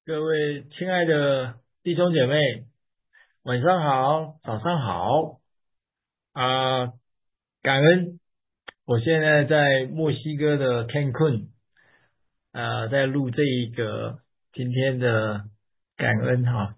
各位亲爱的弟兄姐妹，晚上好，早上好啊！感恩，我现在在墨西哥的 Cancun，在录这一个今天的感恩哈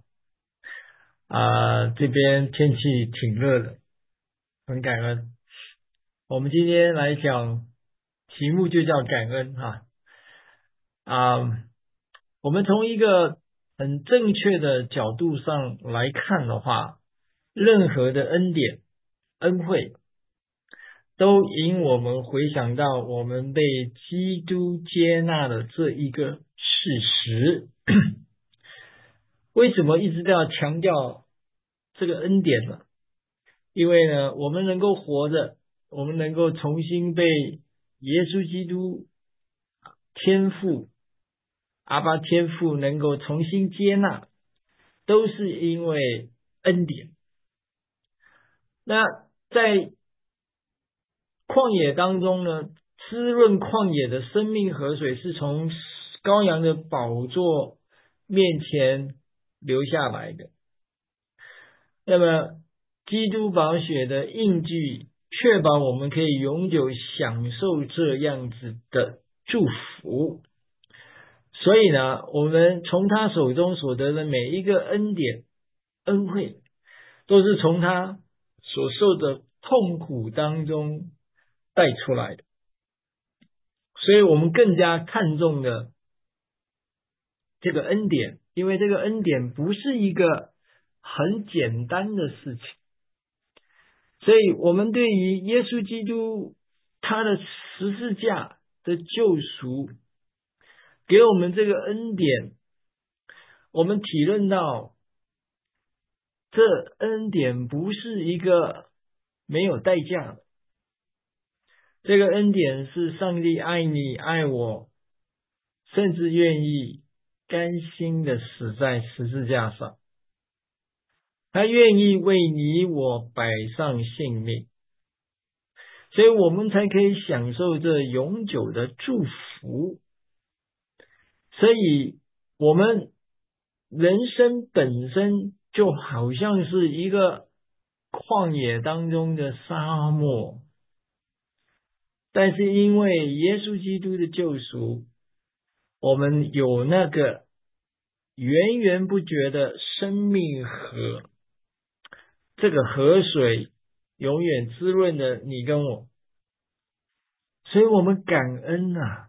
这边天气挺热的，很感恩。我们今天来讲题目就叫感恩哈啊，我们从一个很正确的角度上来看的话，任何的恩典、恩惠，都引我们回想到我们被基督接纳的这一个事实。为什么一直都要强调这个恩典呢？因为呢，我们能够活着，我们能够重新被耶稣基督天父、阿爸天父能够重新接纳，都是因为恩典。那在旷野当中呢，滋润旷野的生命河水是从羔羊的宝座面前流下来的。那么，基督宝血的印记，确保我们可以永久享受这样子的祝福。所以呢，我们从他手中所得的每一个恩典、恩惠，都是从他所受的痛苦当中带出来的。所以我们更加看重的这个恩典，因为这个恩典不是一个很简单的事情，所以我们对于耶稣基督他的十字架的救赎，给我们这个恩典，我们体认到这恩典不是一个没有代价的，这个恩典是上帝爱你爱我，甚至愿意甘心的死在十字架上，他愿意为你我摆上性命，所以我们才可以享受这永久的祝福。所以我们人生本身就好像是一个旷野当中的沙漠，但是因为耶稣基督的救赎，我们有那个源源不绝的生命河，这个河水永远滋润的你跟我，所以我们感恩啊。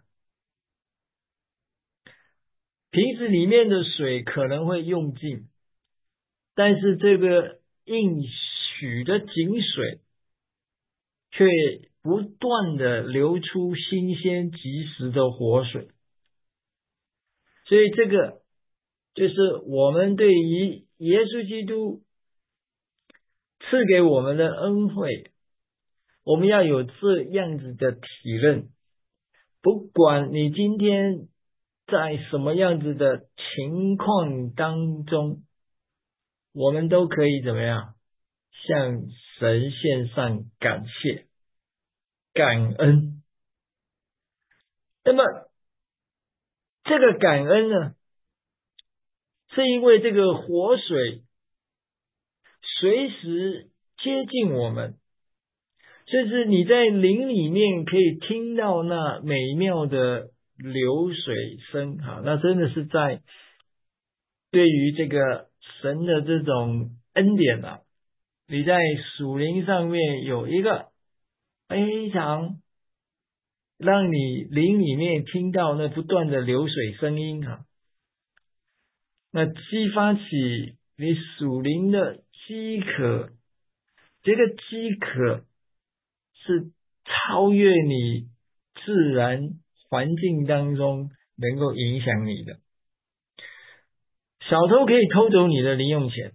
瓶子里面的水可能会用尽，但是这个应许的井水却不断的流出新鲜及时的活水，所以这个就是我们对于耶稣基督赐给我们的恩惠，我们要有这样子的体认。不管你今天在什么样子的情况当中，我们都可以怎么样向神献上感谢、感恩。那么这个感恩呢，是因为这个活水随时接近我们，甚至你在灵里面可以听到那美妙的流水声。好，那真的是在对于这个神的这种恩典啊，你在属灵上面有一个非常让你灵里面听到那不断的流水声音啊，那激发起你属灵的饥渴，这个饥渴是超越你自然环境当中能够影响你的。小偷可以偷走你的零用钱，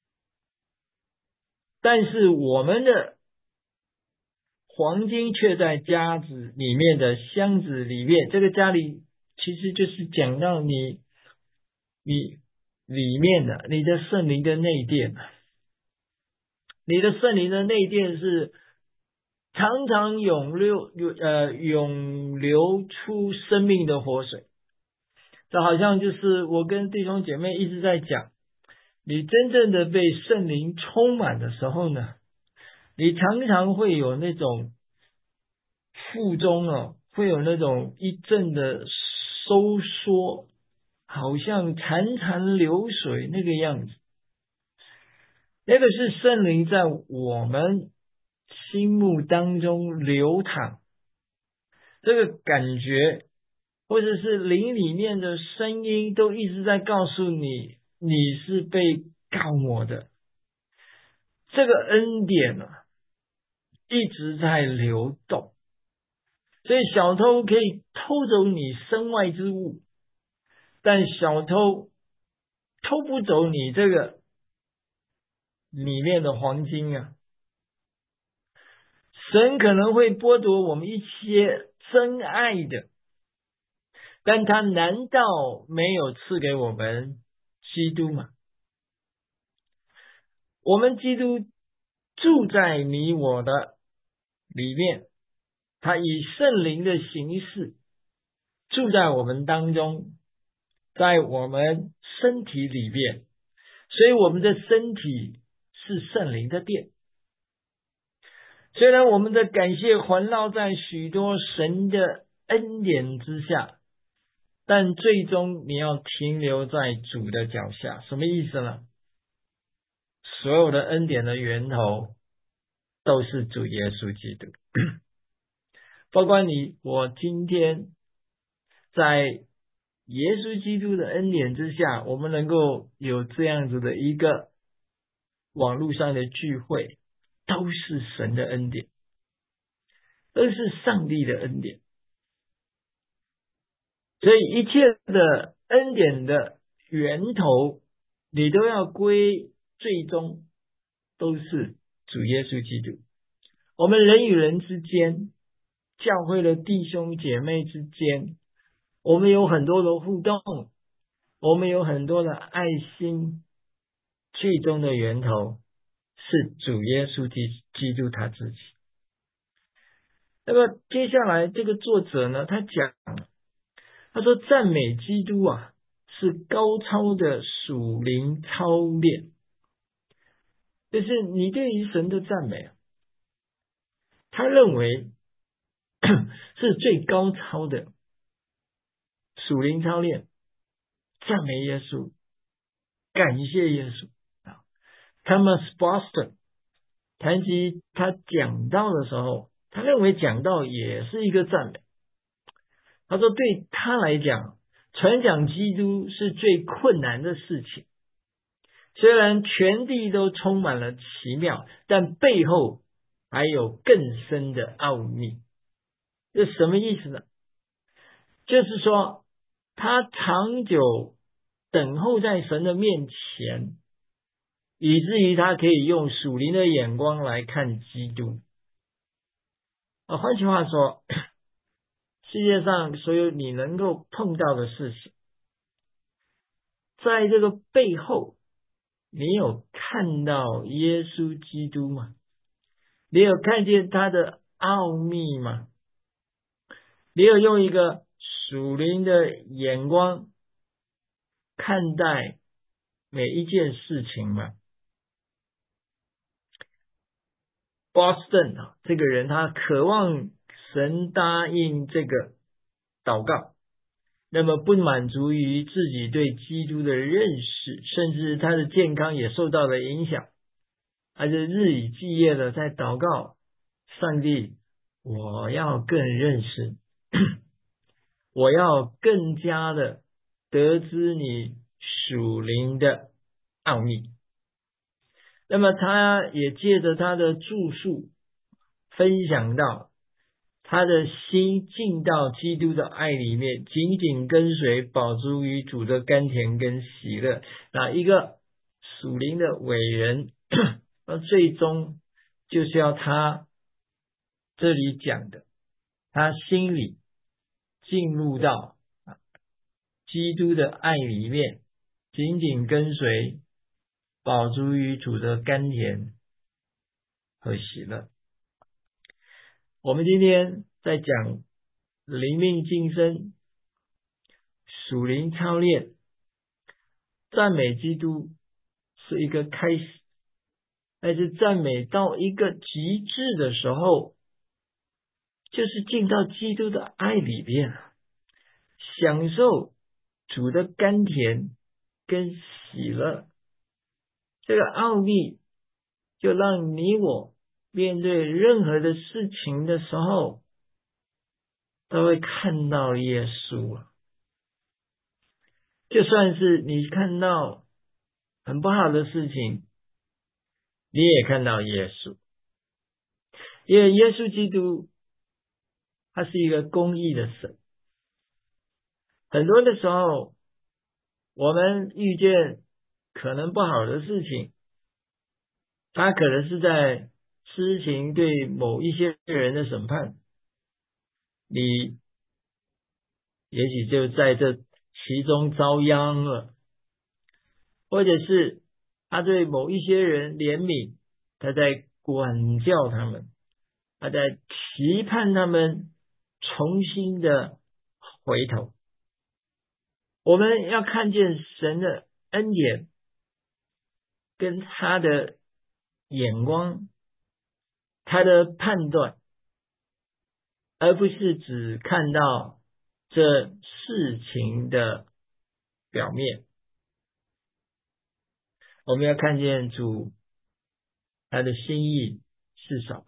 但是我们的黄金却在家子里面的箱子里面，这个家里其实就是讲到你里面的你的圣灵的内殿，你的圣灵的内殿是常常涌流出生命的活水， 这好像就是我跟弟兄姐妹一直在讲，你真正的被圣灵充满的时候呢，你常常会有那种腹中会有那种一阵的收缩，好像潺潺流水那个样子。那个是圣灵在我们心目当中流淌，这个感觉或者是灵里面的声音都一直在告诉你，你是被膏抹的，这个恩典一直在流动。所以小偷可以偷走你身外之物，但小偷偷不走你这个里面的黄金啊。神可能会剥夺我们一些真爱的，但他难道没有赐给我们基督吗？我们基督住在你我的里面，他以圣灵的形式住在我们当中，在我们身体里面，所以我们的身体是圣灵的殿。虽然我们的感谢环绕在许多神的恩典之下，但最终你要停留在主的脚下。什么意思呢？所有的恩典的源头都是主耶稣基督。包括我今天在耶稣基督的恩典之下，我们能够有这样子的一个网络上的聚会，都是神的恩典，都是上帝的恩典。所以一切的恩典的源头，你都要归最终都是主耶稣基督。我们人与人之间，教会的弟兄姐妹之间，我们有很多的互动，我们有很多的爱心，最终的源头是主耶稣基督他自己。那么接下来这个作者呢，他说赞美基督是高超的属灵操练，就是你对于神的赞美他认为是最高超的属灵操练，赞美耶稣，感谢耶稣。Thomas Boston 谈及他讲道的时候，他认为讲道也是一个赞美。他说对他来讲，传讲基督是最困难的事情。虽然全地都充满了奇妙，但背后还有更深的奥秘。这什么意思呢？就是说他长久等候在神的面前，以至于他可以用属灵的眼光来看基督。换句话说，世界上所有你能够碰到的事情，在这个背后，你有看到耶稣基督吗？你有看见他的奥秘吗？你有用一个属灵的眼光看待每一件事情吗？Boston 这个人，他渴望神答应这个祷告，那么不满足于自己对基督的认识，甚至他的健康也受到了影响，他就日以继夜的在祷告，上帝，我要更认识我要更加的得知你属灵的奥秘。那么他也借着他的著述分享到他的心进到基督的爱里面，紧紧跟随，饱足于主的甘甜跟喜乐。那一个属灵的伟人最终就是要他这里讲的，他心里进入到基督的爱里面，紧紧跟随，饱足于主的甘甜和喜乐。我们今天在讲灵命晋升属灵操练，赞美基督是一个开始，但是赞美到一个极致的时候，就是进到基督的爱里面，享受主的甘甜跟喜乐。这个奥秘就让你我面对任何的事情的时候，都会看到耶稣了。就算是你看到很不好的事情，你也看到耶稣。因为耶稣基督他是一个公义的神。很多的时候我们遇见可能不好的事情，他可能是在施行对某一些人的审判，你也许就在这其中遭殃了。或者是他对某一些人怜悯，他在管教他们，他在期盼他们重新的回头。我们要看见神的恩典跟他的眼光，他的判断，而不是只看到这事情的表面。我们要看见主他的心意是什么。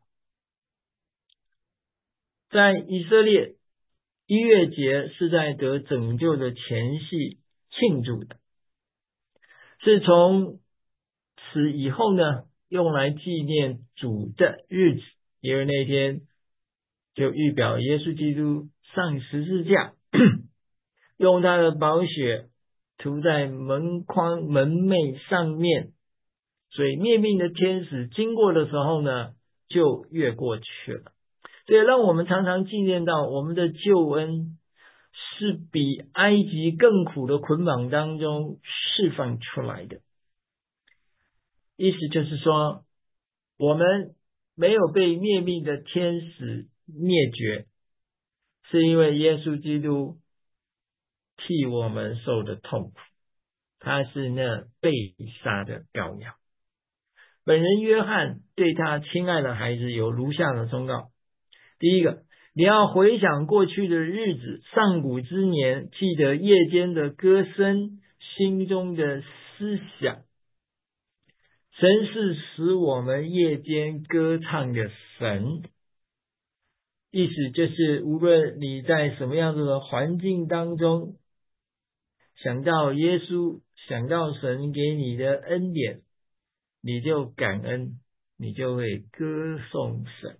在以色列，逾越节是在得拯救的前夕庆祝的，是从此以后呢，用来纪念主的日子，因为那天就预表耶稣基督上十字架，用他的宝血涂在门框门楣上面，所以灭命的天使经过的时候呢，就越过去了。所以让我们常常纪念到我们的救恩是比埃及更苦的捆绑当中释放出来的。意思就是说，我们没有被灭命的天使灭绝，是因为耶稣基督替我们受的痛苦，他是那被杀的羔羊。本人约翰对他亲爱的孩子有如下的忠告：第一个，你要回想过去的日子，上古之年，记得夜间的歌声，心中的思想。神是使我们夜间歌唱的神。意思就是，无论你在什么样子的环境当中，想到耶稣，想到神给你的恩典，你就感恩，你就会歌颂神。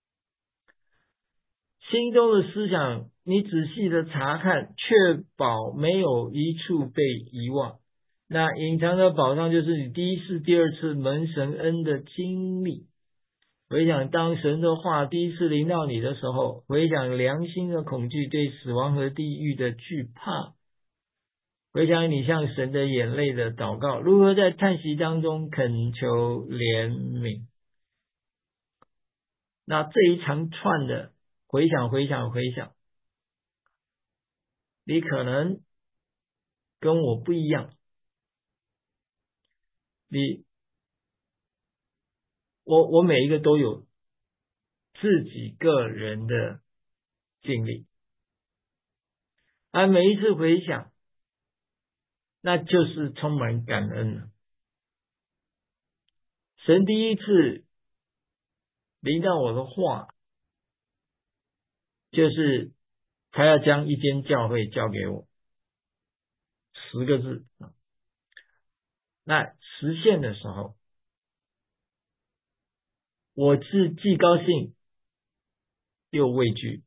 心中的思想，你仔细的查看，确保没有一处被遗忘。那隐藏的宝藏就是你第一次、第二次蒙神恩的经历。回想当神的话第一次临到你的时候，回想良心的恐惧，对死亡和地狱的惧怕，回想你向神的眼泪的祷告，如何在叹息当中恳求怜悯。那这一长串的回想，你可能跟我不一样，我每一个都有自己个人的经历，而每一次回想，那就是充满感恩了。神第一次临到我的话，就是他要将一间教会交给我，10个字。那实现的时候，我是既高兴又畏惧。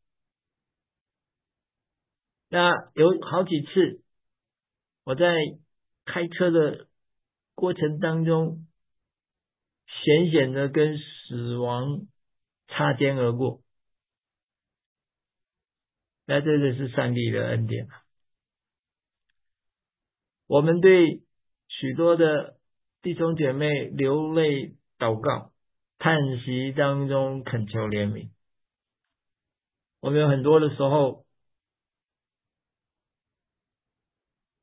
那有好几次我在开车的过程当中，险险的跟死亡擦肩而过，那这个是上帝的恩典。我们对许多的弟兄姐妹流泪祷告，叹息当中恳求怜悯。我们有很多的时候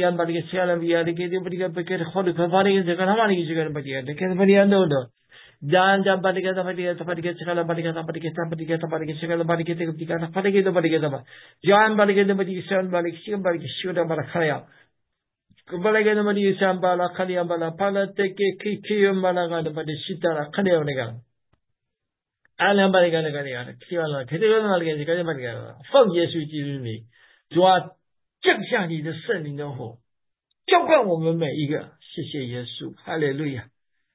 Baligan Baliga Sala Via, the Gate Baliga Picket, Holy Pavani, the Kanamani, the Kanamani, Jan Baliga, the Baliga, the Baliga, Sala Baliga, the Baliga, the Baliga, the Baliga, the Baliga, the Baliga, the Baliga, Jan Baliga, the Baliga, Baliga, Baliga, Shuda Balakaya. Balaga the Madi Sambala, Kaliambala, Pala, take a key, Malaga, the Badishita, Kalianaga. Alan Baliga, Kiana, Kiana, Baliga, from yes, which is me. 主啊，降下你的圣灵的火，浇灌我们每一个。谢谢耶稣，哈利路亚！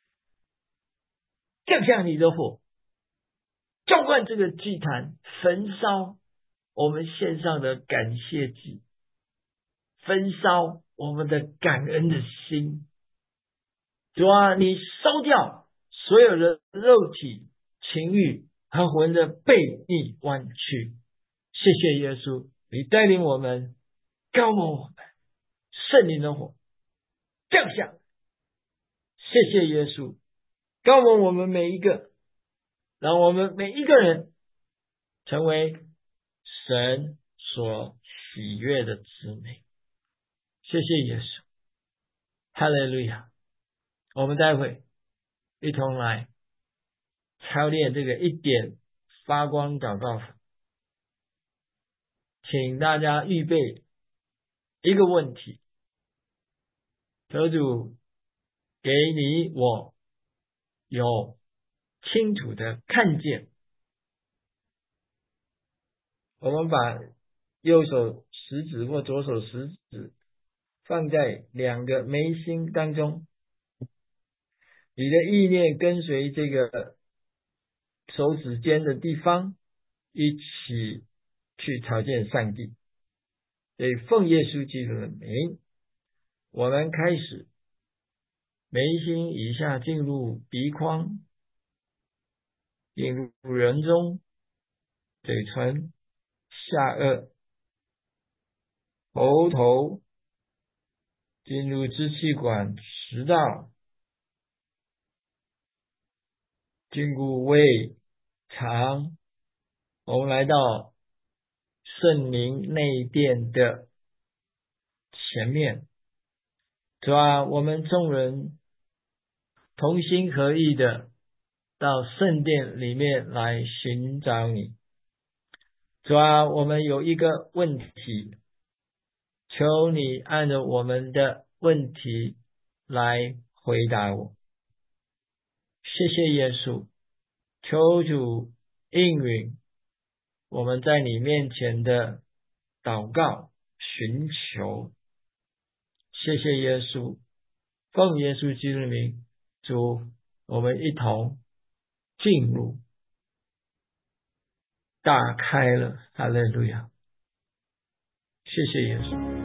降下你的火，浇灌这个祭坛，焚烧我们献上的感谢祭，焚烧我们的感恩的心。 主啊，你烧掉所有的肉体情欲和魂的悖逆弯曲。谢谢耶稣，你带领我们，高摩我们，圣灵的火降下。谢谢耶稣，高摩我们每一个，让我们每一个人成为神所喜悦的子民。谢谢耶稣，哈利路亚。我们待会一同来操练这个一点发光祷告法，请大家预备一个问题，求主给你我有清楚的看见。我们把右手食指或左手食指放在两个眉心当中，你的意念跟随这个手指尖的地方一起去朝见上帝。所以奉耶稣基督的名，我们开始眉心以下进入鼻眶，进入人中、嘴唇、下颚、喉头，进入支气管、食道，进入胃、肠，我们来到圣灵内殿的前面。主啊，我们众人同心合意的到圣殿里面来寻找你。主啊，我们有一个问题，求你按照我们的问题来回答我。谢谢耶稣，求主应允我们在你面前的祷告寻求。谢谢耶稣，奉耶稣基督的名，主，我们一同进入，打开了，哈利路亚。谢谢耶稣。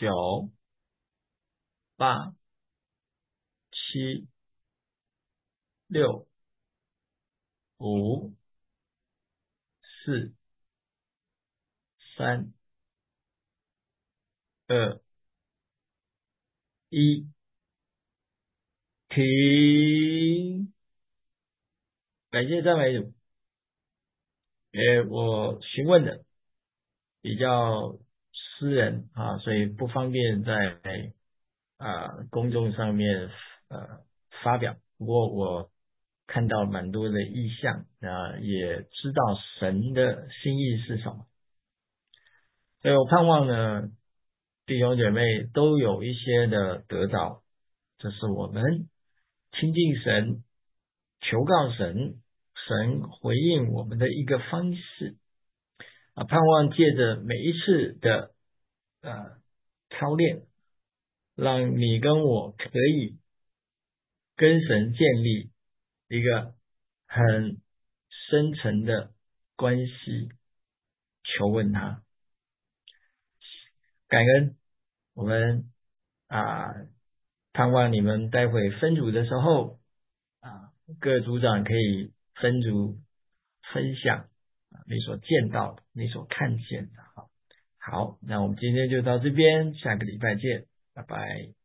九、八、七、六、五、四、三、二、一，停。感谢赞美主。我询问的比较私人啊，所以不方便在公众上面发表。不过我看到蛮多的意象也知道神的心意是什么，所以我盼望呢，弟兄姐妹都有一些的得着，这是我们亲近神、求告神，神回应我们的一个方式盼望借着每一次的操练，让你跟我可以跟神建立一个很深层的关系，求问他，感恩我们啊，盼望你们待会分组的时候各组长可以分组分享你所见到的，你所看见的。好，那我们今天就到这边，下个礼拜见，拜拜。